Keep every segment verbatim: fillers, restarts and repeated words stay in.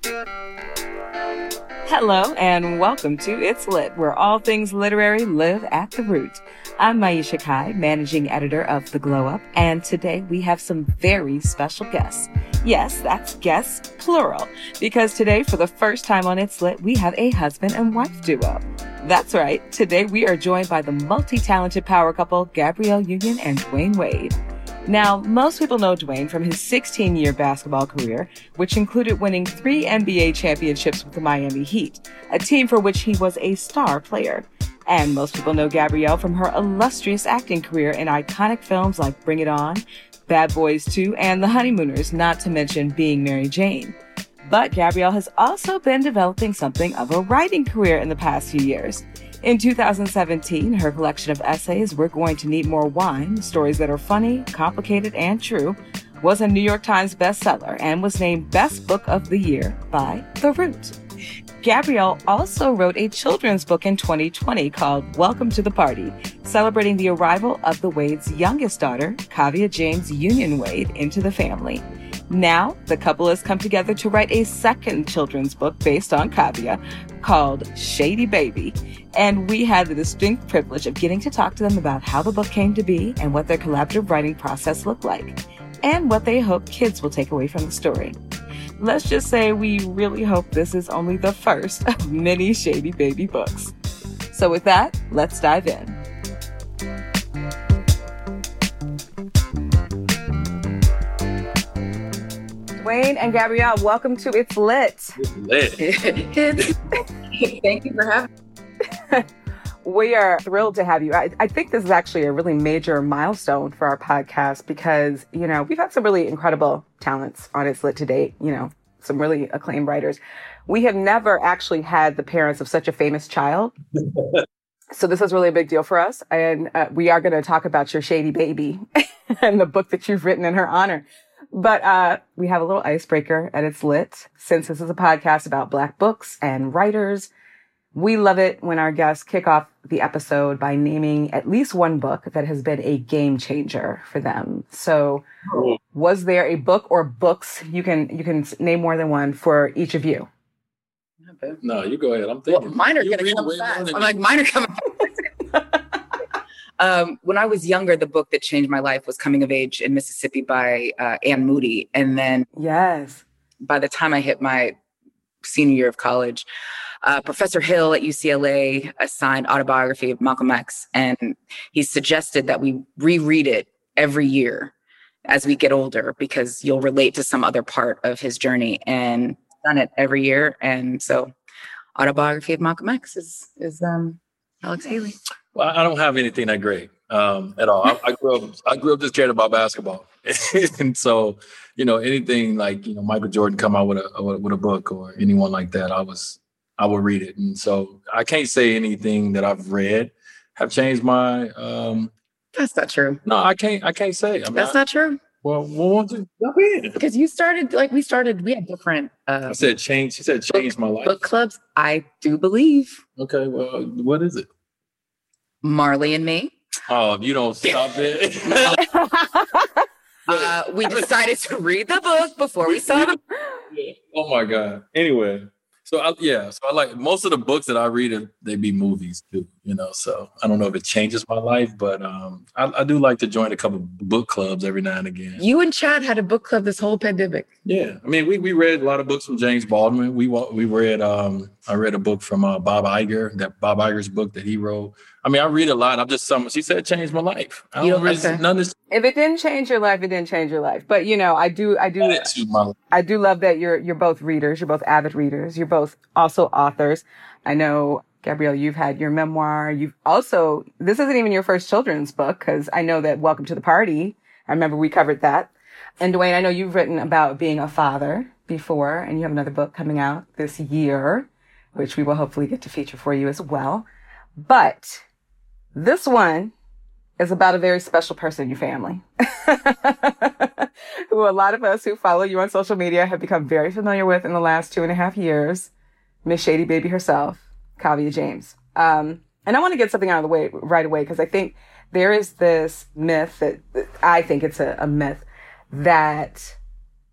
Hello and welcome to It's Lit, where all things literary live at the root. I'm Maisha Kai, managing editor of The Glow Up, and today we have some very special guests. Yes, that's guests, plural, because today, for the first time on It's Lit, we have a husband and wife duo. That's right, today we are joined by the multi-talented power couple, Gabrielle Union and Dwyane Wade. Now, most people know Dwyane from his sixteen-year basketball career, which included winning three N B A championships with the Miami Heat, a team for which he was a star player. And most people know Gabrielle from her illustrious acting career in iconic films like Bring It On, Bad Boys two, and The Honeymooners, not to mention Being Mary Jane. But Gabrielle has also been developing something of a writing career in the past few years. In two thousand seventeen, her collection of essays, We're Going to Need More Wine, Stories That Are Funny, Complicated, and True, was a New York Times bestseller and was named Best Book of the Year by The Root. Gabrielle also wrote a children's book in twenty twenty called Welcome to the Party, celebrating the arrival of the Wade's youngest daughter, Kavia James Union Wade, into the family. Now, the couple has come together to write a second children's book based on Kavia called Shady Baby. And we had the distinct privilege of getting to talk to them about how the book came to be and what their collaborative writing process looked like, and what they hope kids will take away from the story. Let's just say we really hope this is only the first of many Shady Baby books. So with that, let's dive in. Dwyane and Gabrielle, welcome to It's Lit. It's lit. Thank you for having me. We are thrilled to have you. I, I think this is actually a really major milestone for our podcast because, you know, we've had some really incredible talents on It's Lit to date, you know, some really acclaimed writers. We have never actually had the parents of such a famous child. So this is really a big deal for us. And uh, we are going to talk about your Shady Baby and the book that you've written in her honor. But uh, we have a little icebreaker at It's Lit. Since this is a podcast about Black books and writers, we love it when our guests kick off the episode by naming at least one book that has been a game changer for them. So was there a book or books, you can you can name more than one, for each of you? No, you go ahead. I'm thinking. Well, mine are going to come fast. I'm like, mine are coming fast. Um, when I was younger, the book that changed my life was Coming of Age in Mississippi by uh, Anne Moody. And then yes, by the time I hit my senior year of college, uh, Professor Hill at U C L A assigned Autobiography of Malcolm X. And he suggested that we reread it every year as we get older, because you'll relate to some other part of his journey, and done it every year. And so Autobiography of Malcolm X is, is um, Alex Haley. Well, I don't have anything that great um, at all. I, I grew up, I grew up just caring about basketball, and so you know, anything like you know Michael Jordan come out with a with a book or anyone like that, I was I would read it, and so I can't say anything that I've read have changed my. Um, That's not true. No, I can't. I can't say. I mean, That's I, not true. Well, well, jump in. Because you started like we started. We had different. Uh, I said change. She said change book, my life. Book clubs. I do believe. Okay. Well, what is it? Marley and Me. Oh, if you don't stop it. uh, we decided to read the book before we saw the. Yeah. Oh my God. Anyway, so I, yeah, so I like most of the books that I read, they be movies too, you know. So I don't know if it changes my life, but um, I, I do like to join a couple book clubs every now and again. You and Chad had a book club this whole pandemic. Yeah, I mean, we we read a lot of books from James Baldwin. We we read um, I read a book from uh, Bob Iger, that Bob Iger's book that he wrote. I mean, I read a lot. I'm just some. She said, changed my life. I don't really, okay. none of this. If it didn't change your life, it didn't change your life. But you know, I do, I do, I do love that you're you're both readers. You're both avid readers. You're both also authors. I know, Gabrielle, you've had your memoir. You've also, this isn't even your first children's book, because I know that Welcome to the Party, I remember we covered that. And Dwyane, I know you've written about being a father before, and you have another book coming out this year, which we will hopefully get to feature for you as well. But this one is about a very special person in your family, who a lot of us who follow you on social media have become very familiar with in the last two and a half years, Miss Shady Baby herself, Kavia James. Um, and I want to get something out of the way right away, because I think there is this myth that I think it's a, a myth that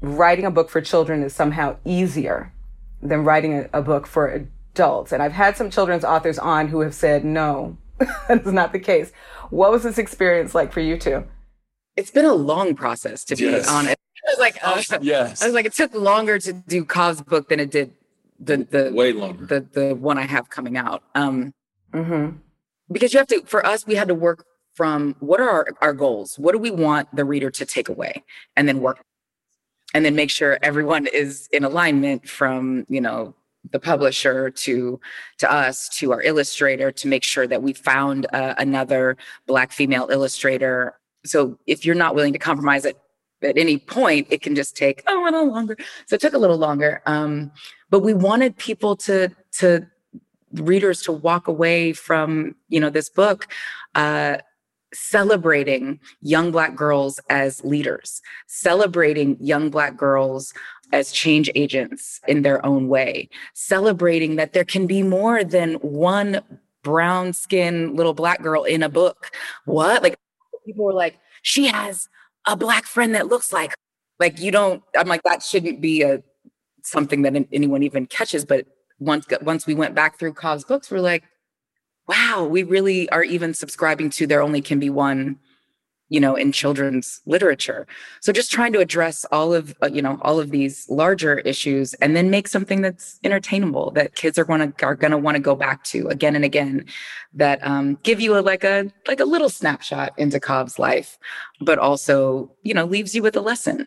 writing a book for children is somehow easier than writing a, a book for adults. And I've had some children's authors on who have said, no, that's not the case. What was this experience like for you two? It's been a long process, to be Yes. honest. I was like, uh, Yes. I was like, it took longer to do Cobb's book than it did the the Way longer. the the one I have coming out. Um, Mm-hmm. because you have to, for us, we had to work from what are our, our goals? What do we want the reader to take away? And then work, and then make sure everyone is in alignment from, you know, the publisher to to us, to our illustrator, to make sure that we found uh, another Black female illustrator. So if you're not willing to compromise at, at any point, it can just take a little longer. So it took a little longer. Um, but we wanted people to, to readers to walk away from, you know, this book, uh, celebrating young Black girls as leaders, celebrating young Black girls as change agents in their own way, celebrating that there can be more than one brown skinned little Black girl in a book. What? Like, people were like, she has a Black friend that looks like, like, you don't, I'm like, that shouldn't be a, something that anyone even catches. But once, once we went back through Cobb's books, we're like, wow, we really are even subscribing to there only can be one, you know, in children's literature. So just trying to address all of, uh, you know, all of these larger issues, and then make something that's entertainable, that kids are going to, are going to want to go back to again and again, that um, give you a, like a, like a little snapshot into Cobb's life, but also, you know, leaves you with a lesson.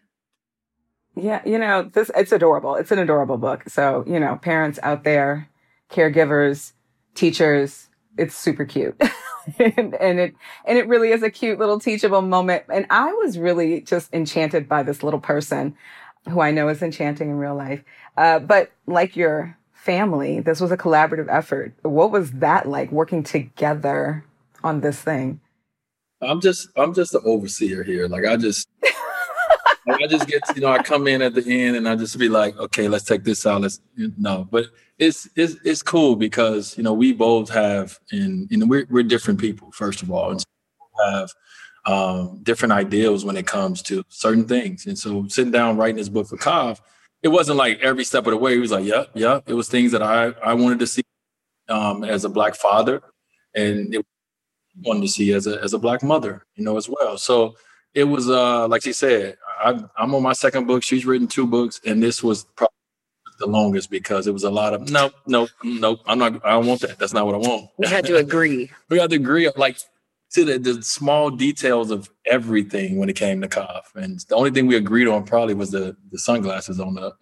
Yeah, you know, this, it's adorable. It's an adorable book. So, you know, parents out there, caregivers, teachers, it's super cute. and, and it, and it really is a cute little teachable moment. And I was really just enchanted by this little person who I know is enchanting in real life. Uh, but like your family, this was a collaborative effort. What was that like, working together on this thing? I'm just, I'm just the overseer here. Like, I just, like, I just get, you know, I come in at the end and I just be like, okay, let's take this out. Let's, you know, but it's, it's, it's cool because, you know, we both have, and, you know, we're, we're different people, first of all, and so we have um, different ideals when it comes to certain things. And so sitting down, writing this book for Cobb, it wasn't like every step of the way. He was like, yep, yep. It was things that I, I wanted to see um, as a Black father, and it wanted to see as a, as a Black mother, you know, as well. So it was, uh, like she said, I, I'm on my second book. She's written two books, and this was probably the longest because it was a lot of, nope, nope, nope. I'm not, I don't want that. That's not what I want. We had to agree. We had to agree, like, to the, the small details of everything when it came to Cobb. And the only thing we agreed on probably was the, the sunglasses on the.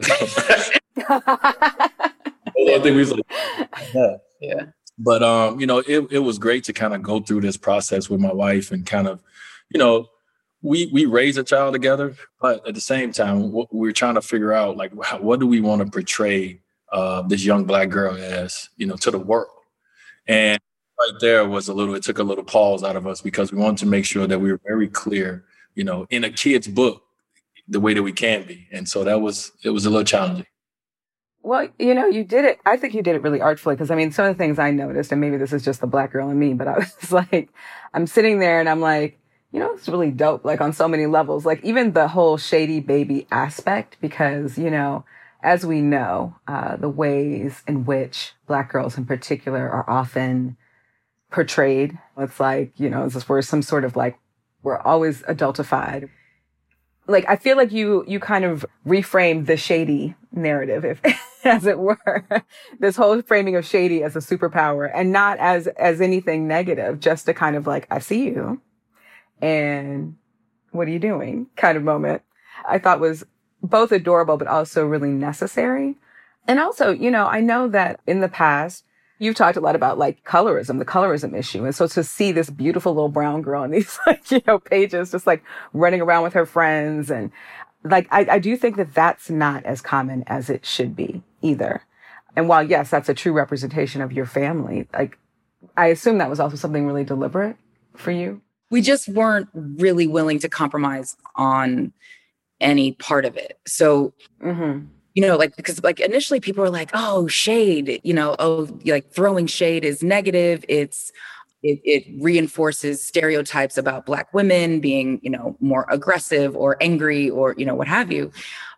I think we was like, yeah. Yeah. But, um, you know, it, it was great to kind of go through this process with my wife and kind of, you know, we we raised a child together, but at the same time, what we're trying to figure out, like, how, what do we want to portray uh, this young Black girl as, you know, to the world? And right there was a little, it took a little pause out of us because we wanted to make sure that we were very clear, you know, in a kid's book, the way that we can be. And so that was, it was a little challenging. Well, you know, you did it. I think you did it really artfully because, I mean, some of the things I noticed, and maybe this is just the Black girl in me, but I was like, I'm sitting there and I'm like, you know, it's really dope, like on so many levels, like even the whole shady baby aspect, because, you know, as we know, uh, the ways in which Black girls in particular are often portrayed, it's like, you know, as we're some sort of like, we're always adultified. Like, I feel like you, you kind of reframed the shady narrative, if, as it were, this whole framing of shady as a superpower and not as, as anything negative, just to kind of like, I see you. And what are you doing kind of moment, I thought was both adorable, but also really necessary. And also, you know, I know that in the past, you've talked a lot about like colorism, the colorism issue. And so to see this beautiful little brown girl in these like, you know, pages, just like running around with her friends. And like, I, I do think that that's not as common as it should be either. And while, yes, that's a true representation of your family, like, I assume that was also something really deliberate for you. We just weren't really willing to compromise on any part of it. So, mm-hmm. you know, like, because like initially people were like, oh, shade, you know, oh, like throwing shade is negative. It's, it, it reinforces stereotypes about Black women being, you know, more aggressive or angry or, you know, what have you.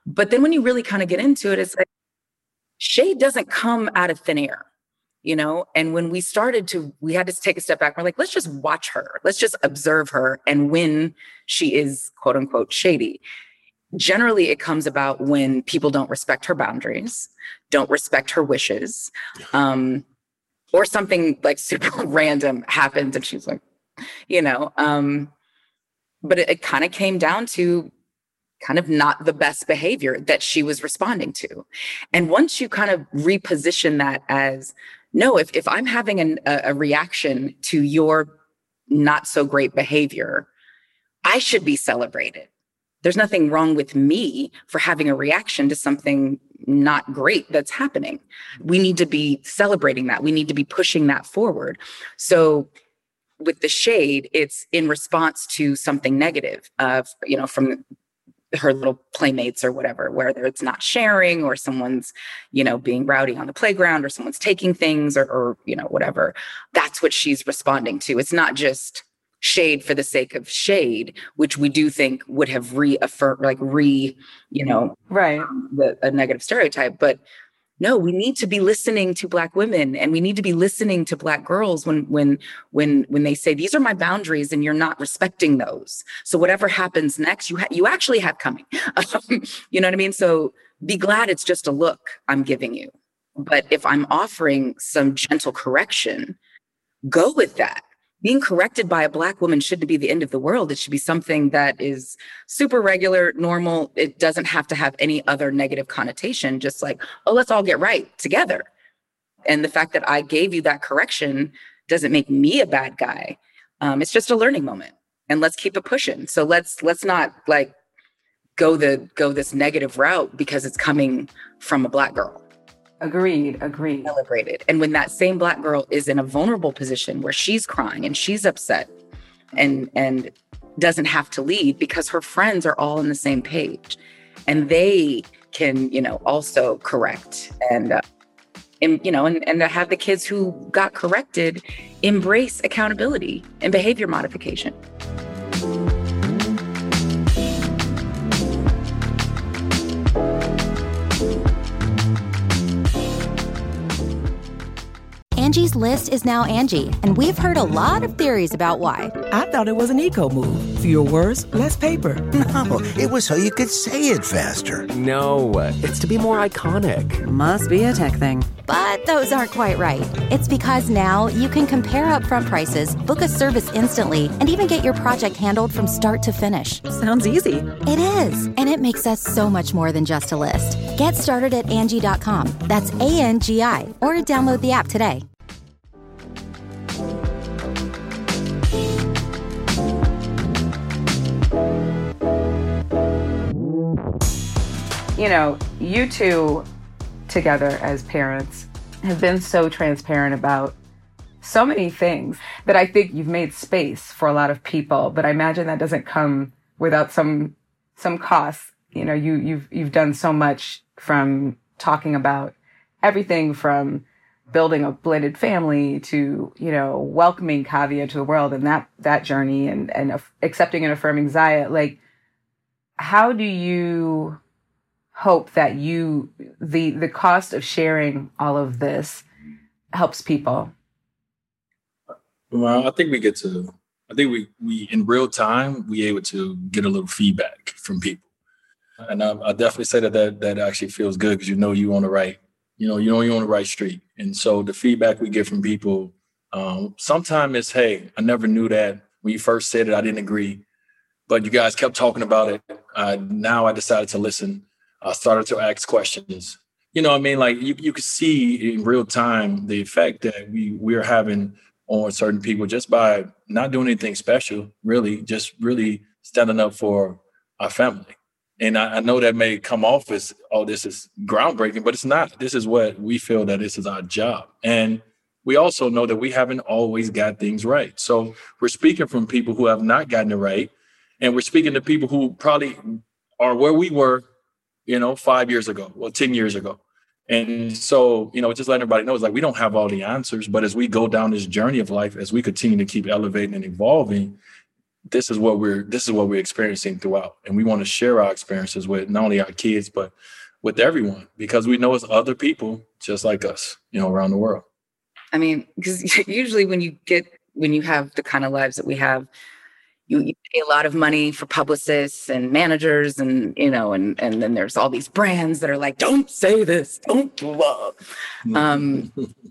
But then when you really kind of get into it, it's like shade doesn't come out of thin air, you know? And when we started to, we had to take a step back. We're like, let's just watch her. Let's just observe her. And when she is quote unquote shady, generally it comes about when people don't respect her boundaries, don't respect her wishes, um, or something like super random happens and she's like, you know, um, but it, it kind of came down to kind of not the best behavior that she was responding to. And once you kind of reposition that as, no, if, if I'm having an, a, a reaction to your not so great behavior, I should be celebrated. There's nothing wrong with me for having a reaction to something not great that's happening. We need to be celebrating that. We need to be pushing that forward. So with the shade, it's in response to something negative, of, you know, from her little playmates or whatever, whether it's not sharing or someone's, you know, being rowdy on the playground or someone's taking things or, or, you know, whatever. That's what she's responding to. It's not just shade for the sake of shade, which we do think would have reaffirmed, like re, you know, right, um, the, a negative stereotype. But no, we need to be listening to Black women, and we need to be listening to Black girls when, when, when, when they say, these are my boundaries and you're not respecting those. So whatever happens next, you ha- you actually have coming. Um, you know what I mean? So be glad it's just a look I'm giving you. But if I'm offering some gentle correction, go with that. Being corrected by a Black woman shouldn't be the end of the world. It should be something that is super regular, normal. It doesn't have to have any other negative connotation, just like, oh, let's all get right together. And the fact that I gave you that correction doesn't make me a bad guy. Um, it's just a learning moment, and let's keep it pushing. So let's, let's not like go the, go this negative route because it's coming from a Black girl. Agreed, agreed. Celebrated. And when that same Black girl is in a vulnerable position where she's crying and she's upset and and doesn't have to lead because her friends are all on the same page and they can, you know, also correct and, uh, and you know, and, and to have the kids who got corrected embrace accountability and behavior modification. Angie's List is now Angie, and we've heard a lot of theories about why. I thought it was an eco move. Fewer words, less paper. No, it was so you could say it faster. No, it's to be more iconic. Must be a tech thing. But those aren't quite right. It's because now you can compare upfront prices, book a service instantly, and even get your project handled from start to finish. Sounds easy. It is, and it makes us so much more than just a list. Get started at Angie dot com. That's A N G I, or download the app today. You know, you two together as parents have been so transparent about so many things that I think you've made space for a lot of people, but I imagine that doesn't come without some some costs. You know, you you've you've done so much, from talking about everything from building a blended family to, you know, welcoming Kavya to the world and that that journey and and uh, accepting and affirming Zaya. Like, how do you hope that you, the the cost of sharing all of this helps people? Well, I think we get to, I think we, we in real time, we able to get a little feedback from people. And I, I definitely say that, that that actually feels good because you know you're on the right, you know, you know you're on the right street. And so the feedback we get from people, um, sometimes it's, hey, I never knew that. When you first said it, I didn't agree. But you guys kept talking about it. Uh, now I decided to listen. I started to ask questions. You know what I mean? Like you, you could see in real time the effect that we, we're having on certain people just by not doing anything special, really, just really standing up for our family. And I, I know that may come off as, oh, this is groundbreaking, but it's not. This is what we feel that this is our job. And we also know that we haven't always got things right. So we're speaking from people who have not gotten it right. And we're speaking to people who probably are where we were, you know, five years ago, well, ten years ago. And so, you know, just letting everybody know, it's like, we don't have all the answers, but as we go down this journey of life, as we continue to keep elevating and evolving, this is what we're this is what we're experiencing throughout. And we want to share our experiences with not only our kids, but with everyone, because we know it's other people just like us, you know, around the world. I mean, because usually when you get when you have the kind of lives that we have, you, you pay a lot of money for publicists and managers, and you know, and and then there's all these brands that are like, don't say this, don't blah. Um,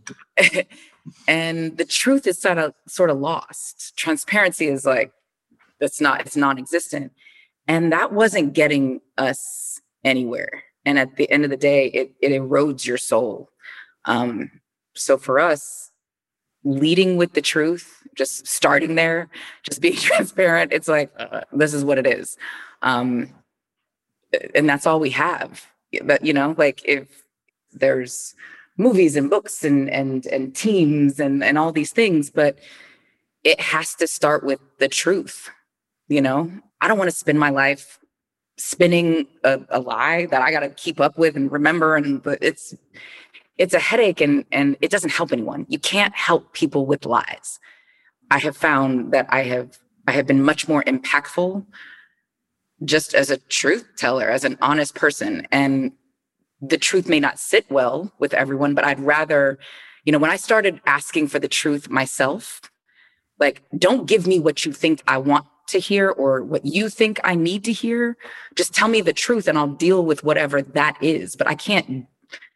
and the truth is sort of sort of lost. Transparency is like, that's not, it's non-existent. And that wasn't getting us anywhere. And at the end of the day, it, it erodes your soul. Um, so for us, leading with the truth, just starting there, just being transparent, it's like, uh, this is what it is. Um, and that's all we have. But, you know, like if there's movies and books and, and, and teams and, and all these things, but it has to start with the truth. You know, I don't want to spend my life spinning a, a lie that I got to keep up with and remember. And but it's, it's a headache, and, and it doesn't help anyone. You can't help people with lies. I have found that I have, I have been much more impactful just as a truth teller, as an honest person. And the truth may not sit well with everyone, but I'd rather, you know, when I started asking for the truth myself, like, don't give me what you think I want to hear or what you think I need to hear. Just tell me the truth and I'll deal with whatever that is. But I can't,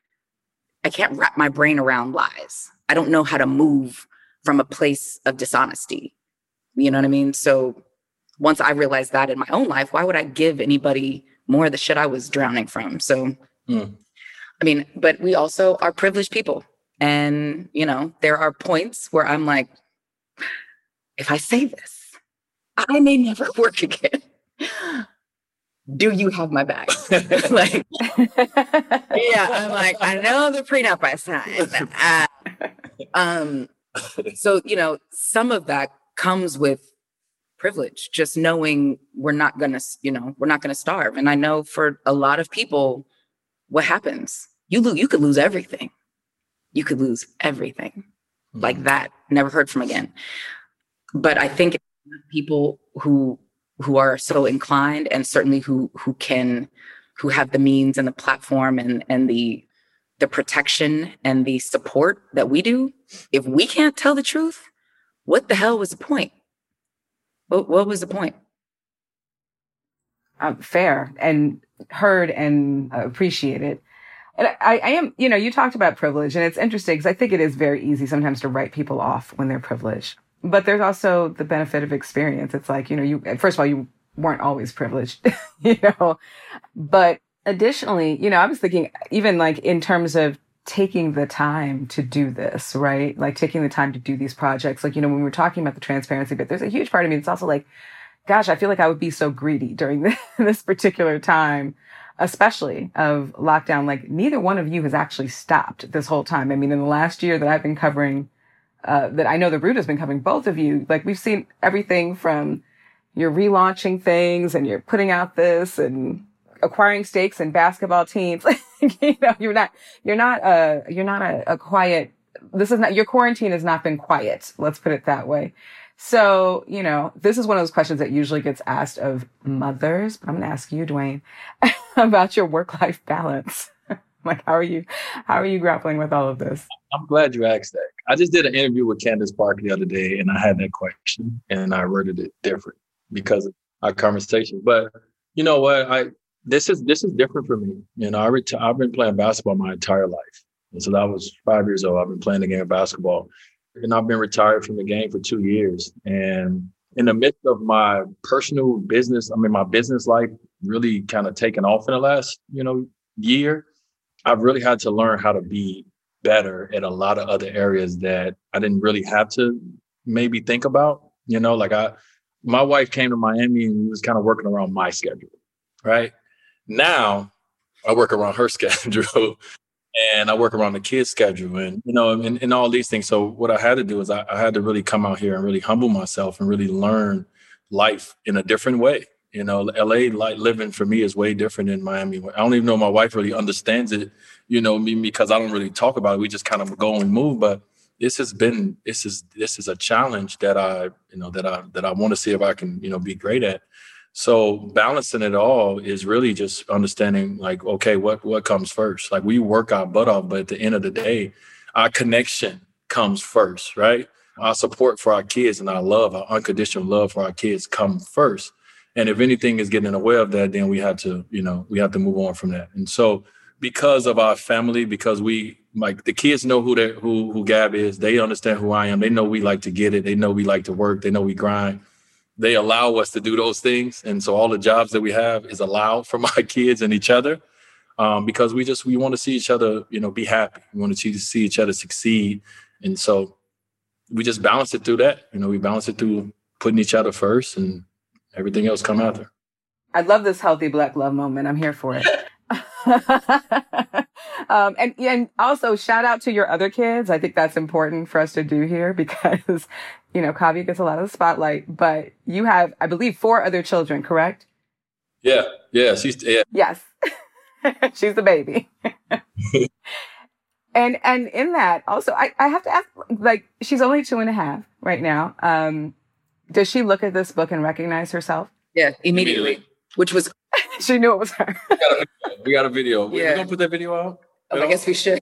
I can't wrap my brain around lies. I don't know how to move from a place of dishonesty. You know what I mean? So once I realized that in my own life, why would I give anybody more of the shit I was drowning from? So, mm. I mean, but we also are privileged people. And, you know, there are points where I'm like, if I say this, I may never work again. Do you have my back? Like, yeah, I'm like, I know the prenup I signed. Uh, um, so, you know, some of that comes with privilege, just knowing we're not going to, you know, we're not going to starve. And I know for a lot of people, what happens? You lose, you could lose everything. You could lose everything mm-hmm. like that. Never heard from again. But I think people who who are so inclined, and certainly who who can who have the means and the platform and and the the protection and the support that we do, if we can't tell the truth, what the hell was the point? What what was the point? Um, fair and heard and appreciated. And I, I am, you know, you talked about privilege, and it's interesting because I think it is very easy sometimes to write people off when they're privileged. But there's also the benefit of experience. It's like, you know, you, first of all, you weren't always privileged, you know, but additionally, you know, I was thinking even like in terms of taking the time to do this, right? Like taking the time to do these projects. Like, you know, when we were talking about the transparency bit, there's a huge part of me that's also like, gosh, I feel like I would be so greedy during this, this particular time, especially of lockdown. Like neither one of you has actually stopped this whole time. I mean, in the last year that I've been covering Uh, that I know The Root has been covering both of you. Like we've seen everything from you're relaunching things and you're putting out this and acquiring stakes in basketball teams. you know, you're not, you're not, uh, you're not a, a quiet, this is not, your quarantine has not been quiet. Let's put it that way. So, you know, this is one of those questions that usually gets asked of mothers, but I'm going to ask you, Dwayne, about your work-life balance. Like, how are you, how are you grappling with all of this? I'm glad you asked that. I just did an interview with Candace Parker the other day, and I had that question, and I worded it different because of our conversation. But you know what? I this is this is different for me. You know, I reti- I've been playing basketball my entire life, and so that was five years old. I've been playing the game of basketball, and I've been retired from the game for two years. And in the midst of my personal business, I mean, my business life really kind of taken off in the last, you know, year. I've really had to learn how to be better at a lot of other areas that I didn't really have to maybe think about. You know, like I, my wife came to Miami and we was kind of working around my schedule, right? Now I work around her schedule and I work around the kids' schedule and, you know, and, and all these things. So what I had to do is I, I had to really come out here and really humble myself and really learn life in a different way. You know, L A like living for me is way different than Miami. I don't even know my wife really understands it, you know, me because I don't really talk about it. We just kind of go and move. But this has been, this is, this is a challenge that I, you know, that I, that I want to see if I can, you know, be great at. So balancing it all is really just understanding like, okay, what, what comes first? Like we work our butt off, but at the end of the day, our connection comes first, right? Our support for our kids and our love, our unconditional love for our kids come first. And if anything is getting in the way of that, then we have to, you know, we have to move on from that. And so because of our family, because we, like the kids know who they who who Gab is, they understand who I am. They know we like to get it. They know we like to work. They know we grind. They allow us to do those things. And so all the jobs that we have is allowed for my kids and each other um, because we just, we want to see each other, you know, be happy. We want to see, see each other succeed. And so we just balance it through that. You know, we balance it through putting each other first and everything else come after. I love this healthy Black love moment. I'm here for it. um, and, and also shout out to your other kids. I think that's important for us to do here because, you know, Kavya gets a lot of the spotlight, but you have, I believe, four other children, correct? Yeah. Yeah. She's, yeah. Yes. She's the baby. and, and in that also, I, I have to ask, like, she's only two and a half right now. Um, does she look at this book and recognize herself? Yeah, immediately, immediately. Which was she knew it was her. we, got a video. we got a video. Yeah. We're gonna put that video out. Oh, I guess we should.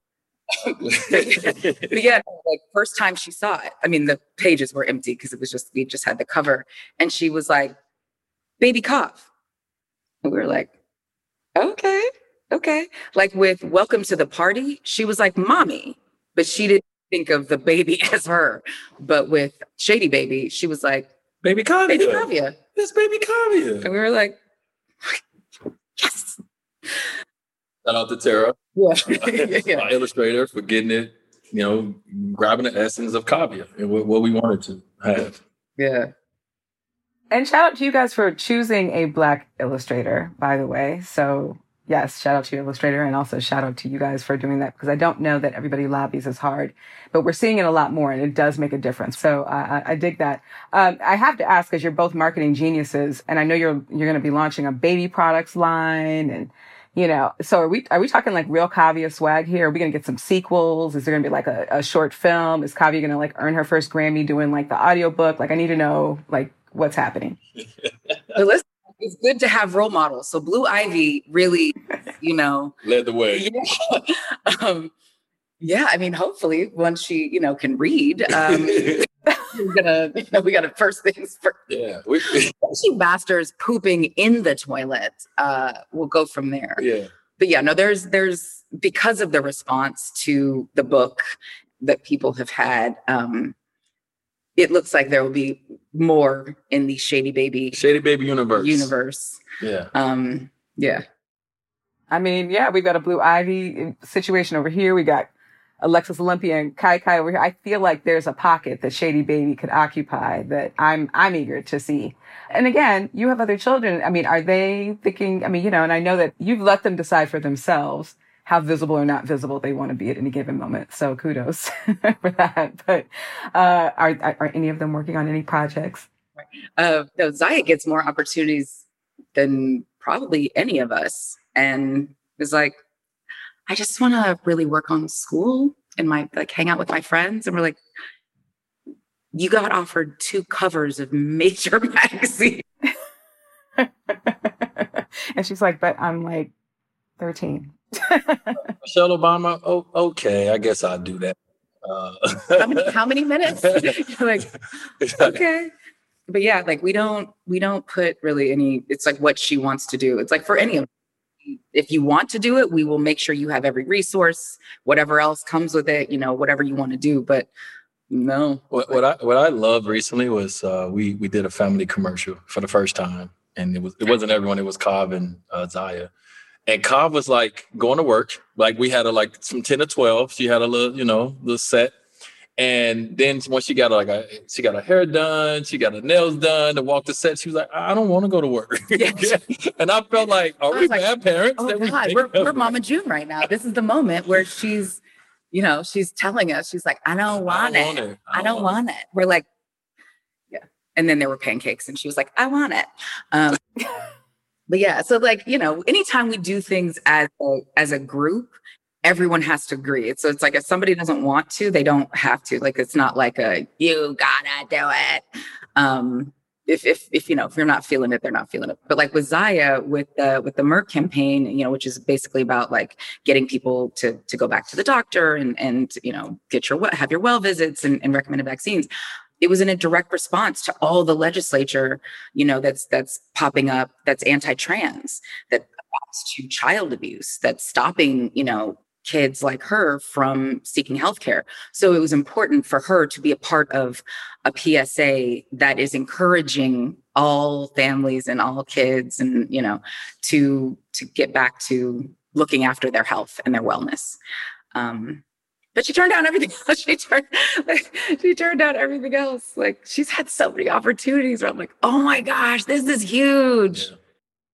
But yeah, like first time she saw it. I mean, the pages were empty because it was just we just had the cover, and she was like, "Baby Cough," and we were like, "Okay, okay." Like with "Welcome to the Party," she was like, "Mommy," but she didn't think of the baby as her. But with Shady Baby, she was like, "Baby Kavya, Baby Kavya, it's Baby Kavya," and we were like, "Yes." Shout out to Tara, yeah. yeah. my illustrator, for getting it, you know, grabbing the essence of Kavya and what, what we wanted to have. Yeah. And shout out to you guys for choosing a Black illustrator, by the way. So yes, shout out to your illustrator, and also shout out to you guys for doing that, because I don't know that everybody lobbies as hard, but we're seeing it a lot more, and it does make a difference. So uh, I, I dig that. Um, I have to ask, because you're both marketing geniuses, and I know you're you're going to be launching a baby products line, and you know, so are we are we talking like real Kavya swag here? Are we going to get some sequels? Is there going to be like a, a short film? Is Kavya going to like earn her first Grammy doing like the audiobook? Like, I need to know like what's happening. But listen, it's good to have role models. So Blue Ivy really, you know, led the way. Yeah. um, yeah, I mean, hopefully once she, you know, can read, um, we're gonna, you know, we got to first things first. Yeah. We, she masters pooping in the toilet. Uh, we'll go from there. Yeah. But yeah, no, there's, there's, because of the response to the book that people have had, um, it looks like there will be more in the Shady Baby Shady Baby universe. Universe. Yeah. Um, yeah. I mean, yeah, we've got a Blue Ivy situation over here. We got Alexis Olympia and Kai Kai over here. I feel like there's a pocket that Shady Baby could occupy that I'm I'm eager to see. And again, you have other children. I mean, are they thinking, I mean, you know, and I know that you've let them decide for themselves how visible or not visible they want to be at any given moment. So kudos for that. But uh, are, are any of them working on any projects? Uh, no, Zaya gets more opportunities than probably any of us. And it's like, I just want to really work on school and my, like, hang out with my friends. And we're like, you got offered two covers of major magazines. And she's like, but I'm like thirteen. Michelle Obama, oh, okay, I guess I'll do that. Uh, how many how many minutes? You're like, okay. But yeah, like we don't we don't put really any, it's like what she wants to do. It's like for any of them, if you want to do it, we will make sure you have every resource, whatever else comes with it, you know, whatever you want to do. But no. What, what I what I loved recently was uh, we we did a family commercial for the first time, and it was it wasn't everyone, it was Kav and uh, Zaya. And Kav was like going to work. Like we had her like from ten to twelve. She had a little, you know, little set. And then once she got like a, she got her hair done, she got her nails done to walk the set. She was like, I don't want to go to work. Yes. And I felt like, are we like, bad parents? Oh that God, we we're, we're of Mama June right now. This is the moment where she's, you know, she's telling us, she's like, I don't want, I it. want it. I don't, want, it. it. We're like, yeah. And then there were pancakes and she was like, I want it. Um, but yeah, so like, you know, anytime we do things as a, as a group, everyone has to agree. So it's like if somebody doesn't want to, they don't have to. Like it's not like a you gotta do it. Um, if if if you know if you're not feeling it, they're not feeling it. But like with Zaya, with the with the Merck campaign, you know, which is basically about like getting people to to go back to the doctor and and you know get your have your well visits and, and recommended vaccines. It was in a direct response to all the legislature, you know, that's that's popping up, that's anti-trans, that opts to child abuse, that's stopping, you know, kids like her from seeking healthcare. So it was important for her to be a part of a P S A that is encouraging all families and all kids and, you know, to, to get back to looking after their health and their wellness. Um, but she turned down everything else. She turned, she turned down everything else. Like she's had so many opportunities where I'm like, oh my gosh, this is huge. Yeah.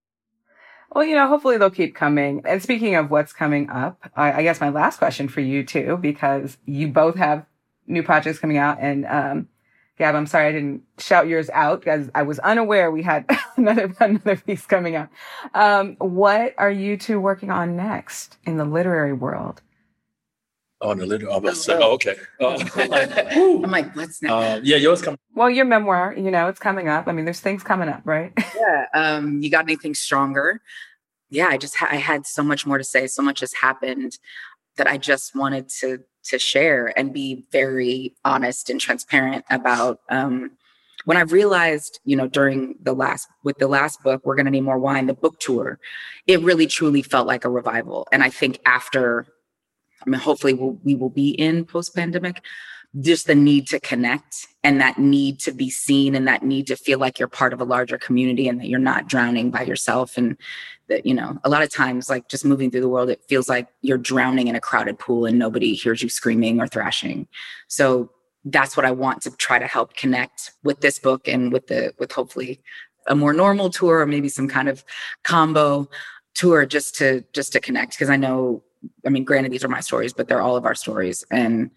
Well, you know, hopefully they'll keep coming. And speaking of what's coming up, I, I guess my last question for you too, because you both have new projects coming out. And um, Gab, I'm sorry I didn't shout yours out because I was unaware we had another another piece coming out. Um, what are you two working on next in the literary world? Oh, the literary. Oh, oh, okay. Oh. I'm like, what's next? Uh, yeah, yours coming. Well, your memoir, you know, it's coming up. I mean, there's things coming up, right? Yeah. Um, you got anything stronger? Yeah, I just ha- I had so much more to say. So much has happened that I just wanted to to share and be very honest and transparent about. Um, when I realized, you know, during the last with the last book, We're Gonna Need More Wine, the book tour, it really truly felt like a revival. And I think after, I mean, hopefully we'll, we will be in post-pandemic. Just the need to connect and that need to be seen and that need to feel like you're part of a larger community and that you're not drowning by yourself. And that, you know, a lot of times, like just moving through the world, it feels like you're drowning in a crowded pool and nobody hears you screaming or thrashing. So that's what I want to try to help connect with this book and with the, with hopefully a more normal tour or maybe some kind of combo tour just to, just to connect. Cause I know, I mean, granted, these are my stories, but they're all of our stories. And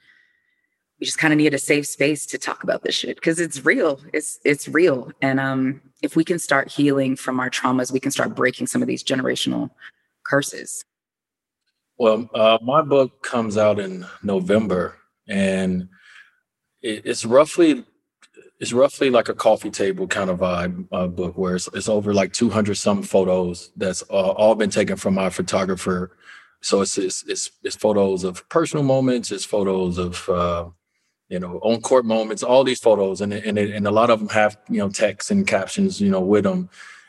we just kind of need a safe space to talk about this shit because it's real. It's it's real. And um, if we can start healing from our traumas, we can start breaking some of these generational curses. Well, uh, my book comes out in November, and it, it's roughly it's roughly like a coffee table kind of vibe uh, book where it's, it's over like two hundred some photos that's uh, all been taken from my photographer. So it's it's it's, it's photos of personal moments. It's photos of uh, you know, on court moments, all these photos, and and and a lot of them have, you know, text and captions, you know, with them.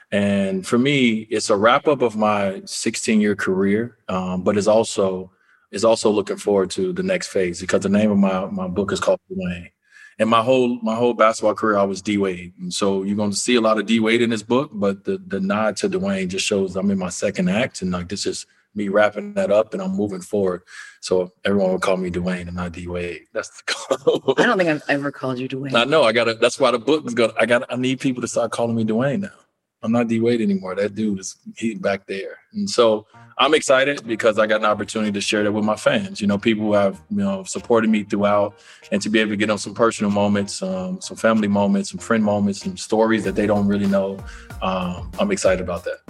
And for me, it's a wrap up of my sixteen year career, um, but it's also is also looking forward to the next phase because the name of my my book is called Dwayne. And my whole my whole basketball career, I was D Wade, and so you're going to see a lot of D Wade in this book, but the the nod to Dwayne just shows I'm in my second act, and like this is me wrapping that up and I'm moving forward. So everyone would call me Dwayne and not D Wade. That's the call. I don't think I've ever called you Dwayne. I know. I gotta, that's why the book is going to, I got, I need people to start calling me Dwayne now. I'm not D Wade anymore. That dude is, he's back there. And so I'm excited because I got an opportunity to share that with my fans. You know, people who have, you know, supported me throughout and to be able to get on some personal moments, um, some family moments, some friend moments, some stories that they don't really know. Um, I'm excited about that.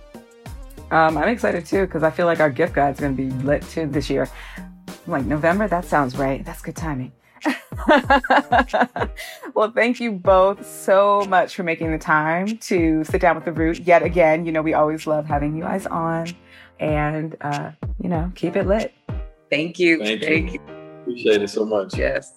Um, I'm excited too, because I feel like our gift guide's going to be lit too this year. I'm like, November? That sounds right. That's good timing. Well, thank you both so much for making the time to sit down with The Root yet again. You know, we always love having you guys on and, uh, you know, keep it lit. Thank you. Thank, thank you. you. Appreciate it so much. Yes.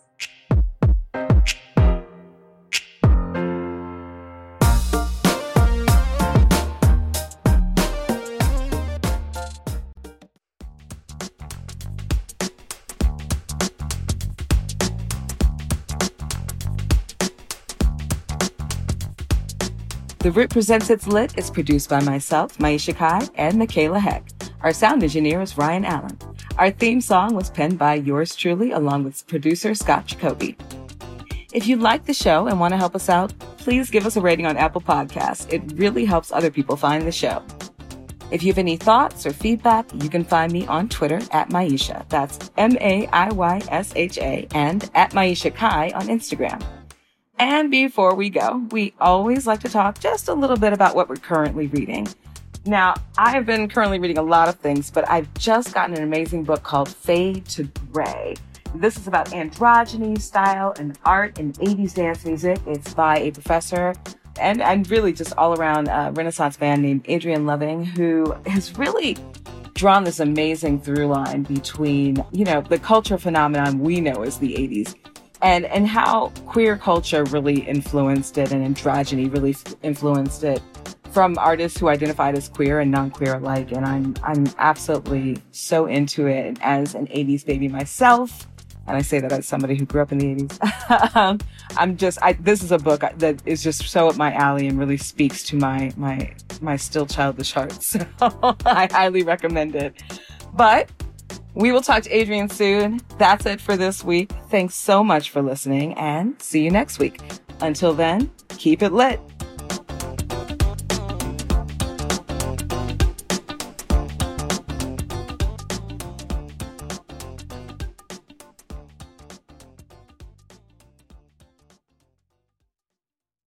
The Root Presents It's Lit is produced by myself, Maisha Kai, and Michaela Heck. Our sound engineer is Ryan Allen. Our theme song was penned by yours truly, along with producer Scott Jacoby. If you like the show and want to help us out, please give us a rating on Apple Podcasts. It really helps other people find the show. If you have any thoughts or feedback, you can find me on Twitter at Maisha. That's M A I Y S H A, and at Maisha Kai on Instagram. And before we go, we always like to talk just a little bit about what we're currently reading. Now, I have been currently reading a lot of things, but I've just gotten an amazing book called Fade to Gray. This is about androgyny, style, and art in eighties dance music. It's by a professor and, and really just all around uh, Renaissance man named Adrian Loving, who has really drawn this amazing through line between, you know, the culture phenomenon we know as the eighties and, and how queer culture really influenced it and androgyny really f- influenced it from artists who identified as queer and non-queer alike. And I'm, I'm absolutely so into it as an eighties baby myself. And I say that as somebody who grew up in the eighties. um, I'm just, I, this is a book that is just so up my alley and really speaks to my, my, my still childish heart. So I highly recommend it. But we will talk to Adrian soon. That's it for this week. Thanks so much for listening and see you next week. Until then, keep it lit.